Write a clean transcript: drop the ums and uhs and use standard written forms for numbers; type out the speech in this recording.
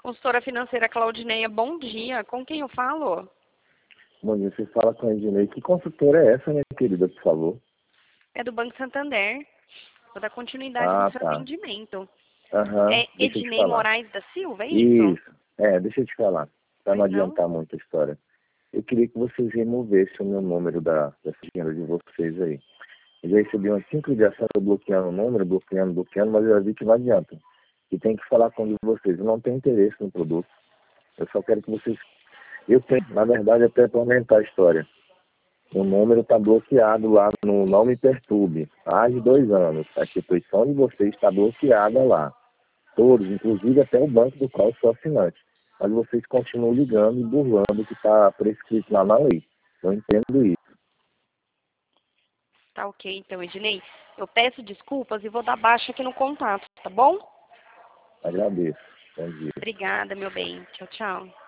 Consultora financeira Claudineia, bom dia. Com quem eu falo? Bom dia, você fala com a Ednei. Que consultora é essa, minha querida, por favor? É do Banco Santander. Vou dar continuidade no seu Tá. atendimento. Aham, É deixa eu te Ednei falar. Moraes da Silva, é isso? Isso, deixa eu te falar, para não Pois não? adiantar muito a história. Eu queria que vocês removessem o meu número dessa agenda de vocês aí. Eu já recebi umas 5 ligações bloqueando o número, bloqueando, mas eu já vi que não adianta. E tem que falar com um de vocês. Eu não tenho interesse no produto. Eu só quero que vocês... Eu tenho, na verdade, até para aumentar a história. O número está bloqueado lá no Não Me Perturbe, há mais de 2 anos. A instituição de vocês está bloqueada lá. Todos, inclusive até o banco do qual eu sou assinante. Mas vocês continuam ligando e burlando o que está prescrito lá na lei. Eu entendo isso. Tá ok, então, Ednei. Eu peço desculpas e vou dar baixa aqui no contato, tá bom? Agradeço. Bom dia. Obrigada, meu bem. Tchau, tchau.